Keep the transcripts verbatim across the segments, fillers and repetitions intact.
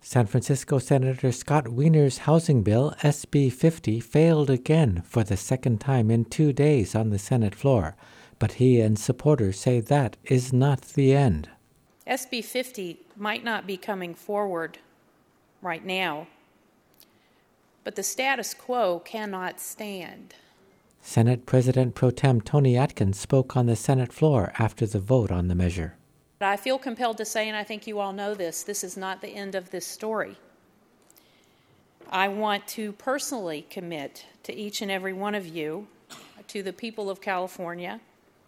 San Francisco Senator Scott Wiener's housing bill, S B fifty, failed again for the second time in two days on the Senate floor, but he and supporters say that is not the end. S B fifty might not be coming forward right now, but the status quo cannot stand. Senate President Pro Tem Tony Atkins spoke on the Senate floor after the vote on the measure. I feel compelled to say, and I think you all know this, this is not the end of this story. I want to personally commit to each and every one of you, to the people of California,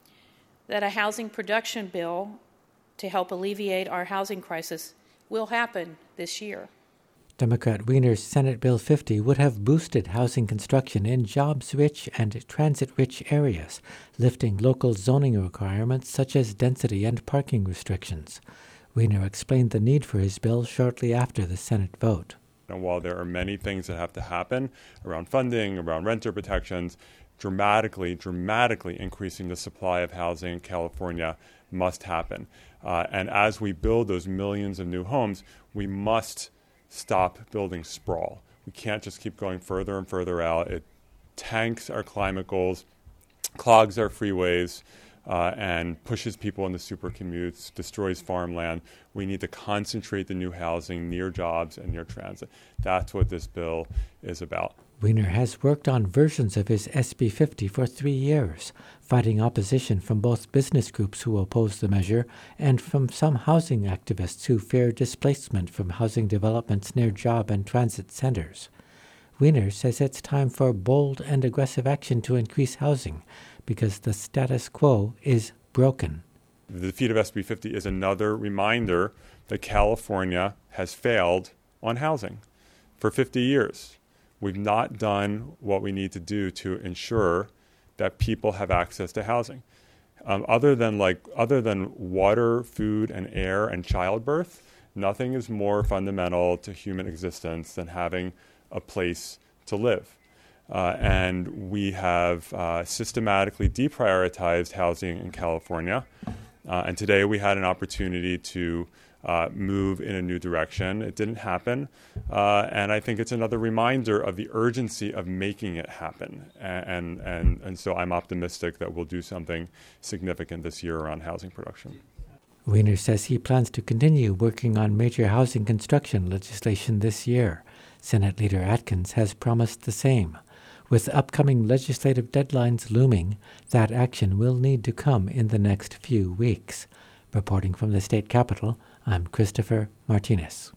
that a housing production bill to help alleviate our housing crisis will happen this year. Democrat Wiener's Senate Bill fifty would have boosted housing construction in jobs-rich and transit-rich areas, lifting local zoning requirements such as density and parking restrictions. Wiener explained the need for his bill shortly after the Senate vote. And while there are many things that have to happen around funding, around renter protections, dramatically, dramatically increasing the supply of housing in California must happen. Uh, and as we build those millions of new homes, we must stop building sprawl. We can't just keep going further and further out. It tanks our climate goals, clogs our freeways, uh, and pushes people into super commutes, destroys farmland. We need to concentrate the new housing near jobs and near transit. That's what this bill is about. Wiener has worked on versions of his S B fifty for three years, fighting opposition from both business groups who oppose the measure and from some housing activists who fear displacement from housing developments near job and transit centers. Wiener says it's time for bold and aggressive action to increase housing because the status quo is broken. The defeat of S B fifty is another reminder that California has failed on housing for fifty years. We've not done what we need to do to ensure that people have access to housing. Um, other than like other than water, food, and air and childbirth, nothing is more fundamental to human existence than having a place to live. Uh, and we have uh, systematically deprioritized housing in California. Uh, and today we had an opportunity to Uh, move in a new direction. It didn't happen, uh, and I think it's another reminder of the urgency of making it happen. And, and, and so I'm optimistic that we'll do something significant this year around housing production. Wiener says he plans to continue working on major housing construction legislation this year. Senate Leader Atkins has promised the same. With upcoming legislative deadlines looming, that action will need to come in the next few weeks. Reporting from the state capitol, I'm Christopher Martinez.